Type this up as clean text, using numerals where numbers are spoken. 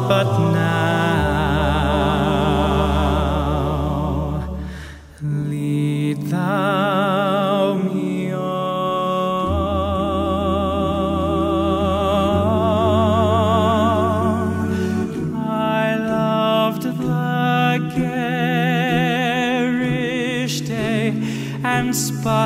but now lead thou me on. I loved the garish day and